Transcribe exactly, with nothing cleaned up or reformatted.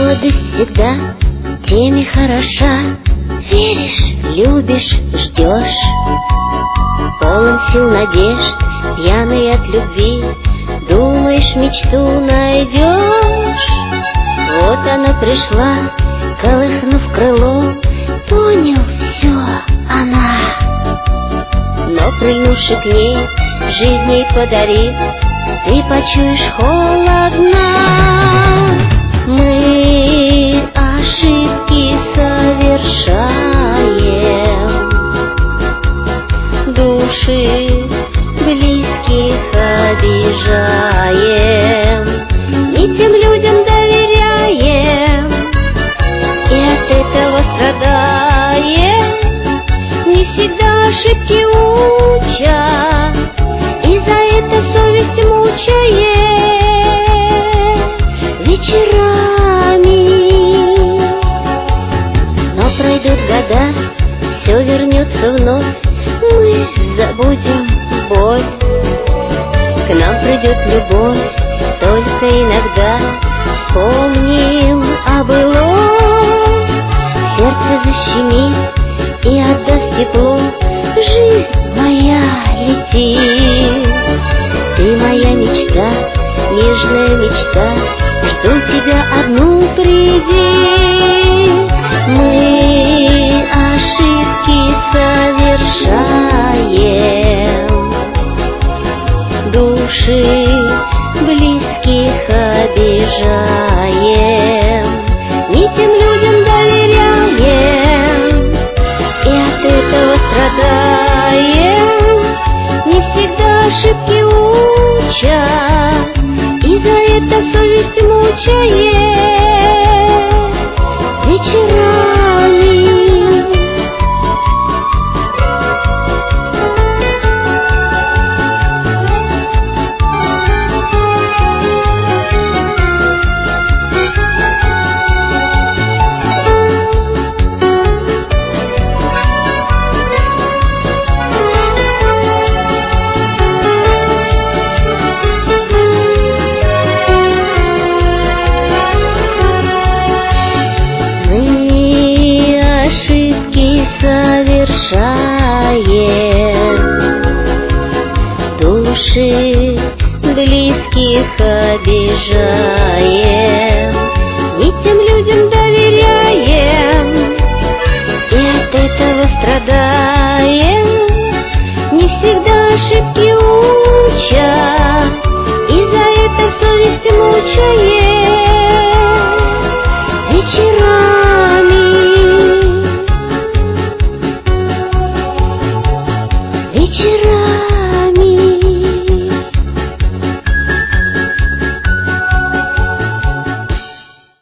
Молодость всегда теми хороша. Веришь, любишь, ждешь, полон сил, надежд, пьяный от любви. Думаешь, мечту найдешь. Вот она пришла, колыхнув крылом. Понял, все она. Но прильнувши к ней, жизнь ей подарив, ты почуешь холодно. Мы ошибки совершаем, души близких обижаем, не тем людям доверяем, и от этого страдаем. Не всегда ошибки учат, и за это совесть мучает вечерами. Но пройдут года, все вернется вновь, мы забудем боль. К нам придет любовь, только иногда вспомним о былом. Сердце защемит и отдаст тепло. Жизнь моя, лети, ты моя мечта, нежная мечта. Жду тебя одну, приди. Мы ошибки совершаем, души близких обижаем, не тем людям доверяем, и от этого страдаем. Не всегда ошибки учат, и за это совесть мучает вечерами. Совершаем, души близких обижаем, не тем людям доверяем, и от этого страдаем.